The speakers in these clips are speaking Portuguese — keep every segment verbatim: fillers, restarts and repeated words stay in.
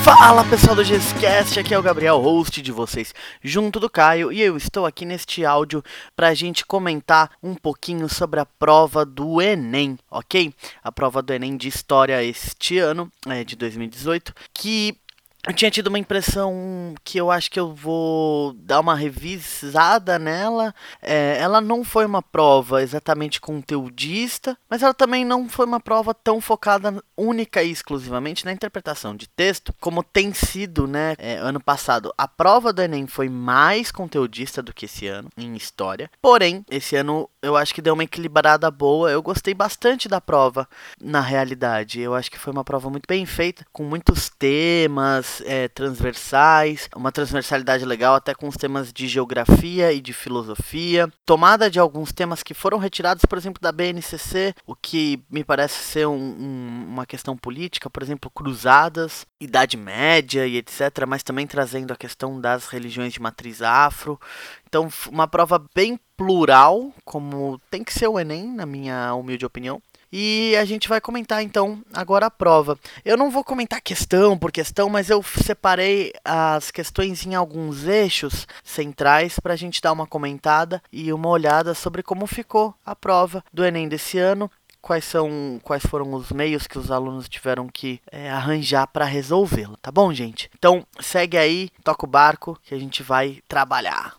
Fala pessoal do GesCast, aqui é o Gabriel, host de vocês, junto do Caio, e eu estou aqui neste áudio pra gente comentar um pouquinho sobre a prova do Enem, ok? A prova do Enem de História este ano, é, de dois mil e dezoito, que eu tinha tido uma impressão que eu acho que eu vou dar uma revisada nela. É, ela não foi uma prova exatamente conteudista, mas ela também não foi uma prova tão focada única e exclusivamente na interpretação de texto, como tem sido, né, é, ano passado. A prova do Enem foi mais conteudista do que esse ano, em história. Porém, esse ano eu acho que deu uma equilibrada boa. Eu gostei bastante da prova, na realidade. Eu acho que foi uma prova muito bem feita, com muitos temas É, transversais, uma transversalidade legal até com os temas de geografia e de filosofia, tomada de alguns temas que foram retirados, por exemplo, da B N C C, o que me parece ser um, um, uma questão política, por exemplo, cruzadas, Idade Média e etcétera, mas também trazendo a questão das religiões de matriz afro. Então, uma prova bem plural, como tem que ser o Enem, na minha humilde opinião. E a gente vai comentar então agora a prova. Eu não vou comentar questão por questão, mas eu separei as questões em alguns eixos centrais para a gente dar uma comentada e uma olhada sobre como ficou a prova do Enem desse ano. Quais são, quais foram os meios que os alunos tiveram que é, arranjar para resolvê-lo, tá bom, gente? Então segue aí, toca o barco que a gente vai trabalhar.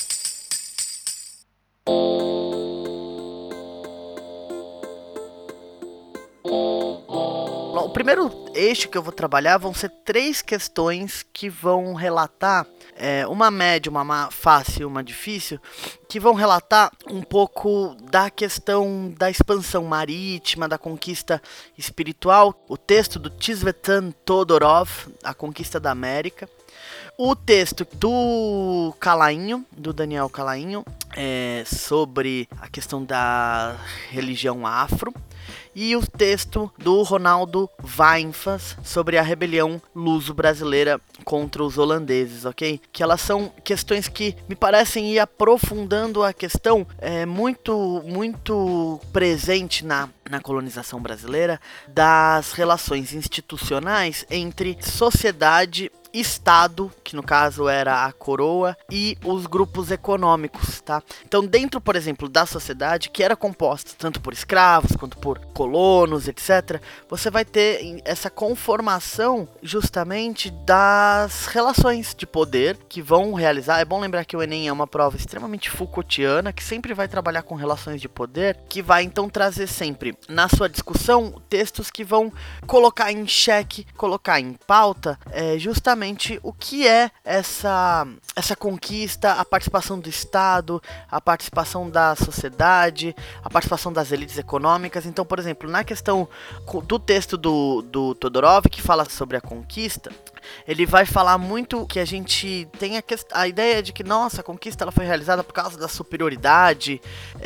O primeiro eixo que eu vou trabalhar vão ser três questões que vão relatar, é, uma média, uma fácil e uma difícil, que vão relatar um pouco da questão da expansão marítima, da conquista espiritual. O texto do Tzvetan Todorov, A Conquista da América. O texto do Calainho, do Daniel Calainho, é, sobre a questão da religião afro. E o texto do Ronaldo Weinfas sobre a rebelião luso-brasileira contra os holandeses, ok? Que elas são questões que me parecem ir aprofundando a questão é, muito, muito presente na, na colonização brasileira das relações institucionais entre sociedade, Estado, que no caso era a coroa, e os grupos econômicos, tá? Então, dentro, por exemplo, da sociedade, que era composta tanto por escravos quanto por colonos, etcétera, você vai ter essa conformação justamente das relações de poder que vão realizar. É bom lembrar que o Enem é uma prova extremamente Foucaultiana, que sempre vai trabalhar com relações de poder, que vai então trazer sempre na sua discussão textos que vão colocar em xeque, colocar em pauta, é, justamente o que é essa, essa conquista, a participação do Estado, a participação da sociedade, a participação das elites econômicas. Então, por exemplo, na questão do texto do, do Todorov, que fala sobre a conquista, ele vai falar muito que a gente tem a, quest- a ideia de que, nossa, a conquista ela foi realizada por causa da superioridade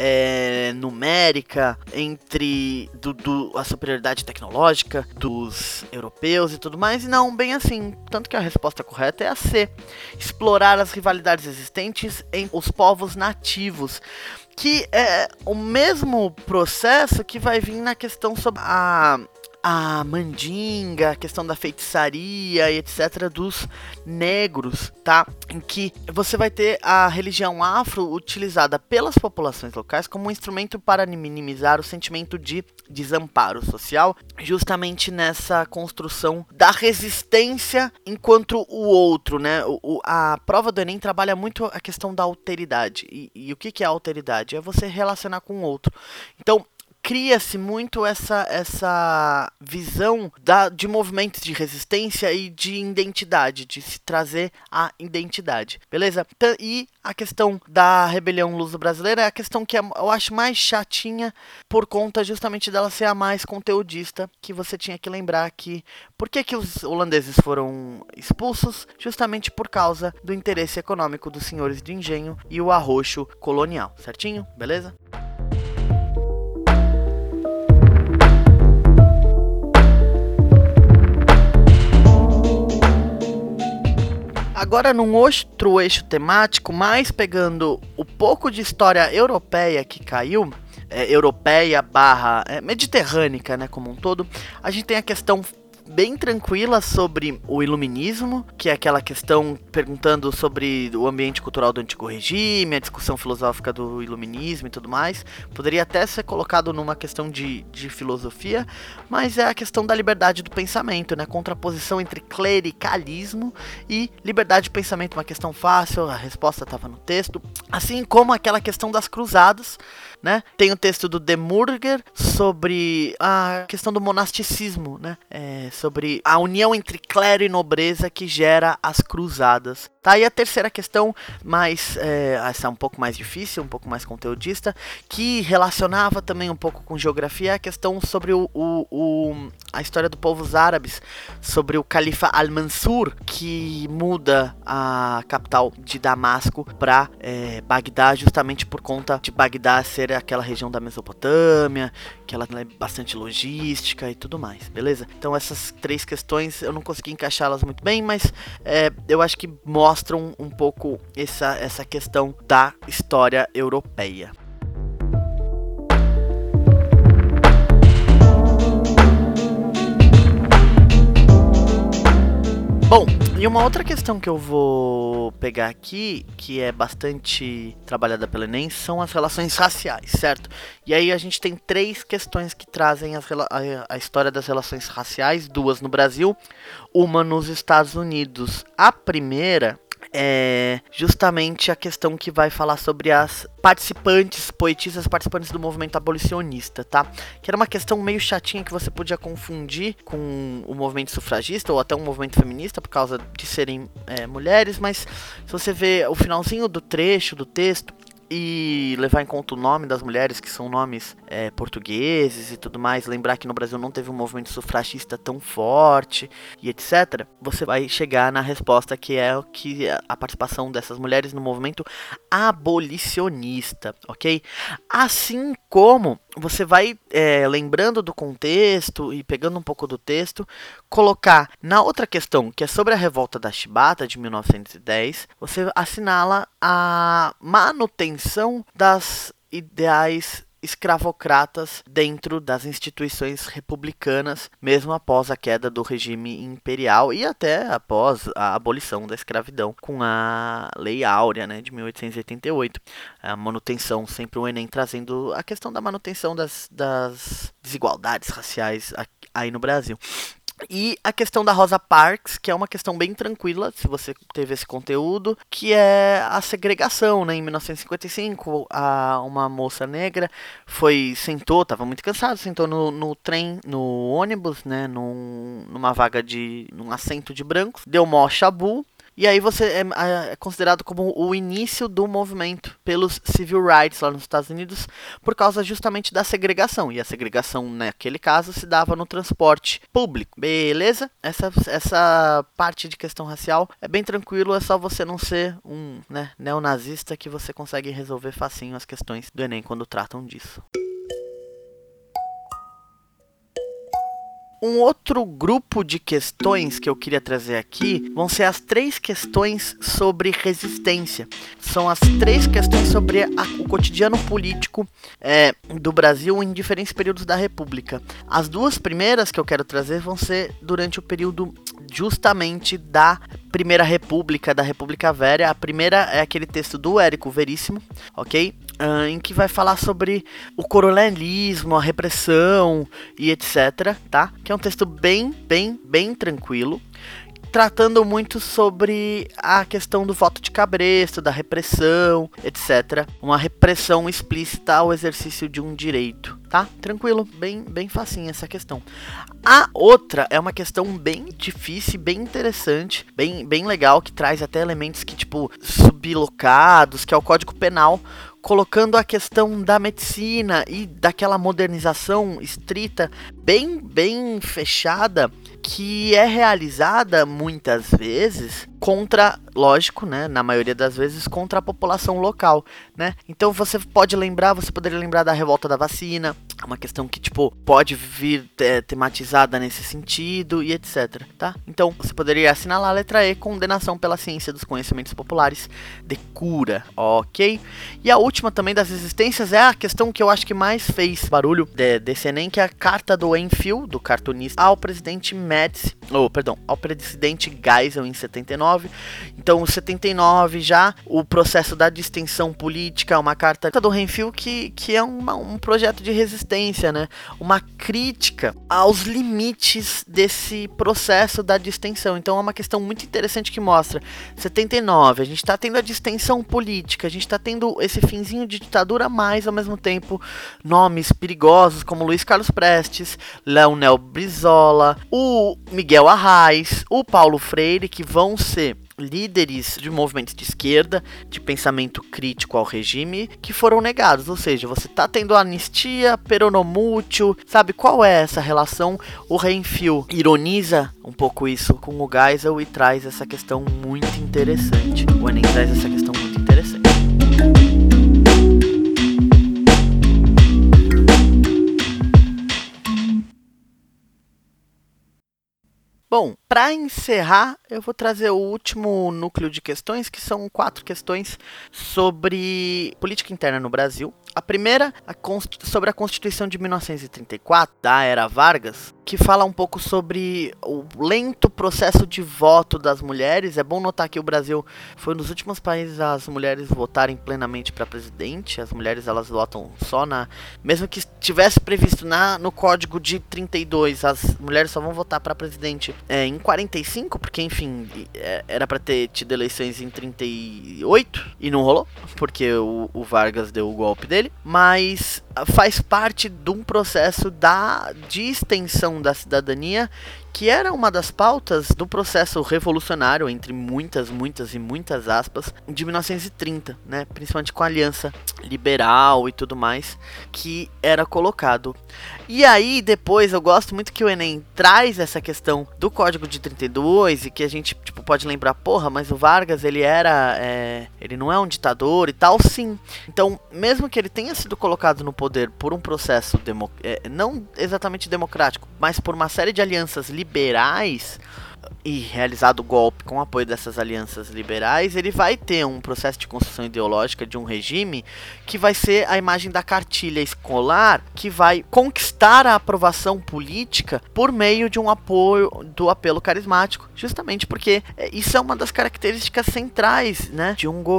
é, numérica entre do, do, a superioridade tecnológica dos europeus e tudo mais, e não, bem assim, tanto que a resposta correta é a C, explorar as rivalidades existentes em os povos nativos, que é o mesmo processo que vai vir na questão sobre a a mandinga, a questão da feitiçaria e etcétera dos negros, tá? Em que você vai ter a religião afro utilizada pelas populações locais como um instrumento para minimizar o sentimento de desamparo social, justamente nessa construção da resistência enquanto o outro, né? O, o, a prova do Enem trabalha muito a questão da alteridade. E, e o que, que é a alteridade? É você relacionar com o outro. Então, cria-se muito essa, essa visão da, de movimentos de resistência e de identidade, de se trazer a identidade, beleza? E a questão da rebelião luso-brasileira é a questão que eu acho mais chatinha por conta justamente dela ser a mais conteudista, que você tinha que lembrar que por que, que os holandeses foram expulsos? Justamente por causa do interesse econômico dos senhores de engenho e o arroxo colonial, certinho? Beleza? Agora num outro eixo temático, mais pegando o pouco de história europeia que caiu, é, europeia barra é, mediterrânea, né, como um todo, a gente tem a questão bem tranquila sobre o iluminismo, que é aquela questão perguntando sobre o ambiente cultural do antigo regime, a discussão filosófica do iluminismo e tudo mais. Poderia até ser colocado numa questão de, de filosofia, mas é a questão da liberdade do pensamento, né? Contraposição entre clericalismo e liberdade de pensamento, uma questão fácil, a resposta estava no texto. Assim como aquela questão das cruzadas, né? Tem o texto do De Murger sobre a questão do monasticismo, né? É, sobre a união entre clero e nobreza que gera as cruzadas. Tá, e a terceira questão, mais, é, essa é um pouco mais difícil, um pouco mais conteudista, que relacionava também um pouco com geografia, é a questão sobre o, o, o, a história dos povos árabes, sobre o califa Al-Mansur, que muda a capital de Damasco para é, Bagdá, justamente por conta de Bagdá ser aquela região da Mesopotâmia, que ela é bastante logística e tudo mais, beleza? Então essas três questões eu não consegui encaixá-las muito bem, mas é, eu acho que mostram um pouco essa, essa questão da história europeia. Bom, e uma outra questão que eu vou pegar aqui, que é bastante trabalhada pelo Enem, são as relações raciais, certo? E aí a gente tem três questões que trazem as, a, a história das relações raciais, duas no Brasil, uma nos Estados Unidos. A primeira é justamente a questão que vai falar sobre as participantes, poetisas participantes do movimento abolicionista, tá? Que era uma questão meio chatinha que você podia confundir com o movimento sufragista ou até um movimento feminista por causa de serem é, mulheres, mas se você vê o finalzinho do trecho, do texto, e levar em conta o nome das mulheres, que são nomes é, portugueses e tudo mais, lembrar que no Brasil não teve um movimento sufragista tão forte e etcétera, você vai chegar na resposta que é que a participação dessas mulheres no movimento abolicionista, ok? Assim como você vai é, lembrando do contexto e pegando um pouco do texto, colocar na outra questão, que é sobre a revolta da Chibata de mil novecentos e dez, você assinala a manutenção das ideais escravocratas dentro das instituições republicanas, mesmo após a queda do regime imperial e até após a abolição da escravidão com a Lei Áurea, né, de mil oitocentos e oitenta e oito. A manutenção, sempre o Enem trazendo a questão da manutenção das, das desigualdades raciais aí no Brasil. E a questão da Rosa Parks, que é uma questão bem tranquila, se você teve esse conteúdo, que é a segregação, né? Em mil novecentos e cinquenta e cinco, a, uma moça negra foi, sentou, estava muito cansada, sentou no, no trem, no ônibus, né? Num, numa vaga de, num assento de brancos, deu mó chabu. E aí você é, é considerado como o início do movimento pelos civil rights lá nos Estados Unidos, por causa justamente da segregação. E a segregação, naquele caso, se dava no transporte público. Beleza? Essa, essa parte de questão racial é bem tranquilo, é só você não ser um né, neonazista que você consegue resolver facinho as questões do Enem quando tratam disso. Um outro grupo de questões que eu queria trazer aqui vão ser as três questões sobre resistência. São as três questões sobre a, o cotidiano político é, do Brasil em diferentes períodos da República. As duas primeiras que eu quero trazer vão ser durante o período justamente da Primeira República, da República Velha. A primeira é aquele texto do Érico Veríssimo, ok? Uh, em que vai falar sobre o coronelismo, a repressão e etcétera, tá? Que é um texto bem, bem, bem tranquilo, tratando muito sobre a questão do voto de cabresto, da repressão, etcétera. Uma repressão explícita ao exercício de um direito, tá? Tranquilo, bem, bem facinho essa questão. A outra é uma questão bem difícil, bem interessante, bem, bem legal, que traz até elementos que, tipo, sublocados, que é o Código Penal, colocando a questão da medicina e daquela modernização estrita, bem, bem fechada, que é realizada muitas vezes contra, lógico, né, na maioria das vezes, contra a população local, né? Então você pode lembrar, você poderia lembrar da revolta da vacina, uma questão que, tipo, pode vir é, tematizada nesse sentido e etc, tá? Então, você poderia assinalar a letra E, condenação pela ciência dos conhecimentos populares de cura, ok? E a última também das existências é a questão que eu acho que mais fez barulho de, desse Enem, que é a carta do Enfield, do cartunista, ao presidente Médici, ou, perdão, ao presidente Geisel em setenta e nove. Então, em setenta e nove já, o processo da distensão política, uma carta do Enfield que, que é uma, um projeto de resistência, né? Uma crítica aos limites desse processo da distensão. Então, é uma questão muito interessante que mostra, setenta e nove, a gente está tendo a distensão política, a gente está tendo esse finzinho de ditadura, mas, ao mesmo tempo, nomes perigosos como Luiz Carlos Prestes, Leonel Brizola, o Miguel Arraes, o Paulo Freire, que vão ser líderes de movimentos de esquerda, de pensamento crítico ao regime, que foram negados. Ou seja, você tá tendo anistia, peronomútil, sabe qual é essa relação? O Reinfeld ironiza um pouco isso com o Geisel e traz essa questão muito interessante. O Enem traz essa questão muito interessante. Bom, para encerrar, eu vou trazer o último núcleo de questões, que são quatro questões sobre política interna no Brasil. A primeira, a sobre a Constituição de mil novecentos e trinta e quatro, da era Vargas, que fala um pouco sobre o lento processo de voto das mulheres. É bom notar que o Brasil foi um dos últimos países as mulheres votarem plenamente para presidente. As mulheres, elas votam só na... Mesmo que estivesse previsto na, no Código de trinta e dois, as mulheres só vão votar para presidente é, em quarenta e cinco, porque, enfim, é, era para ter tido eleições em trinta e oito e não rolou, porque o, o Vargas deu o golpe dele. Mas faz parte de um processo da, de extensão da cidadania, que era uma das pautas do processo revolucionário, entre muitas, muitas e muitas aspas, de mil novecentos e trinta, né? Principalmente com a aliança liberal e tudo mais, que era colocado. E aí, depois, eu gosto muito que o Enem traz essa questão do Código de trinta e dois, e que a gente, tipo, pode lembrar, porra, mas o Vargas, ele era, é, ele não é um ditador e tal, sim. Então, mesmo que ele tenha sido colocado no poder por um processo, demo, é, não exatamente democrático, mas por uma série de alianças liberais, e realizado o golpe com o apoio dessas alianças liberais, ele vai ter um processo de construção ideológica de um regime que vai ser a imagem da cartilha escolar, que vai conquistar a aprovação política por meio de um apoio do apelo carismático, justamente porque isso é uma das características centrais, né, de um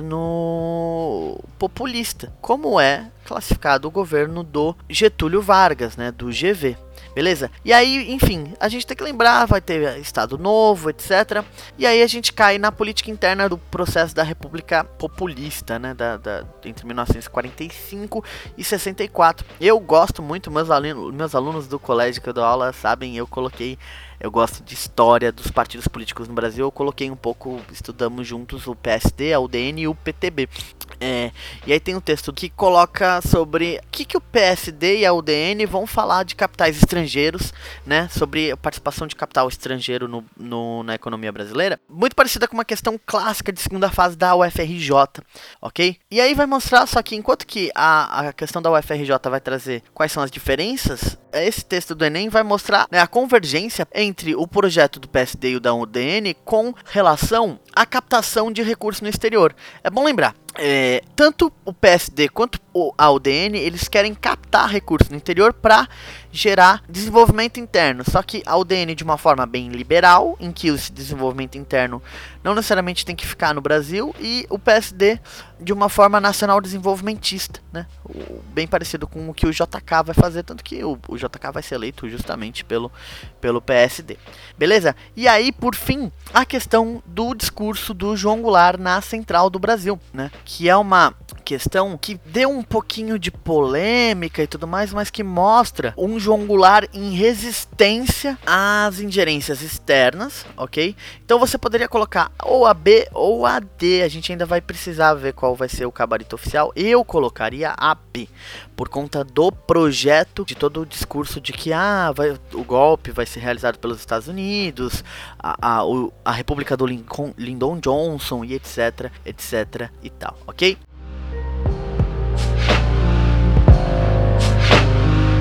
governo populista, como é classificado o governo do Getúlio Vargas, né, do G V. Beleza? E aí, enfim, a gente tem que lembrar, vai ter Estado Novo, etcétera. E aí a gente cai na política interna do processo da República Populista, né? Da, da, entre mil novecentos e quarenta e cinco e sessenta e quatro. Eu gosto muito, meus alunos, meus alunos do colégio que eu dou aula sabem, eu coloquei... Eu gosto de história dos partidos políticos no Brasil. Eu coloquei um pouco, estudamos juntos o P S D, a U D N e o P T B. É, e aí tem um texto que coloca sobre o que, que o P S D e a U D N vão falar de capitais estrangeiros, né? Sobre a participação de capital estrangeiro no, no, na economia brasileira. Muito parecida com uma questão clássica de segunda fase da U F R J, ok? E aí vai mostrar, só que enquanto que a, a questão da U F R J vai trazer quais são as diferenças, esse texto do Enem vai mostrar, né, a convergência entre o projeto do P S D e o da U D N com relação à captação de recursos no exterior. É bom lembrar, é, tanto o P S D quanto a U D N, eles querem captar recursos no interior para gerar desenvolvimento interno. Só que a U D N de uma forma bem liberal, em que esse desenvolvimento interno não necessariamente tem que ficar no Brasil, e o P S D de uma forma nacional desenvolvimentista, né? O, bem parecido com o que o J K vai fazer, tanto que o, o J K vai ser eleito justamente pelo, pelo P S D. Beleza? E aí, por fim, a questão do discurso do João Goulart na Central do Brasil, né? Que é uma questão que deu um pouquinho de polêmica e tudo mais, mas que mostra um João Goulart em resistência às ingerências externas, ok? Então você poderia colocar ou a B ou a D, a gente ainda vai precisar ver qual vai ser o gabarito oficial. Eu colocaria a B, por conta do projeto, de todo o discurso de que ah, vai, o golpe vai ser realizado pelos Estados Unidos, a, a, o, a República do Lincoln, Lyndon Johnson e etc, etc e tal, ok?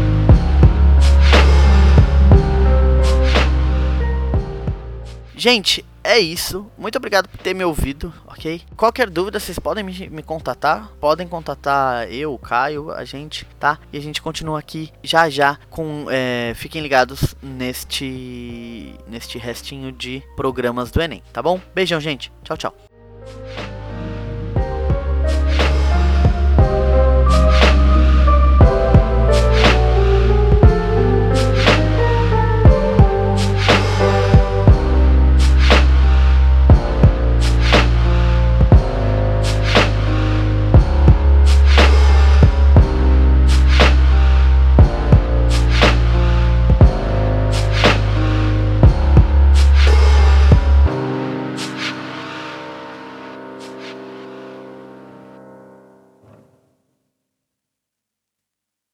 Gente, é isso. Muito obrigado por ter me ouvido, ok? Qualquer dúvida, vocês podem me, me contatar. Podem contatar eu, o Caio, a gente, tá? E a gente continua aqui já já com... É, fiquem ligados neste, neste restinho de programas do Enem, tá bom? Beijão, gente. Tchau, tchau.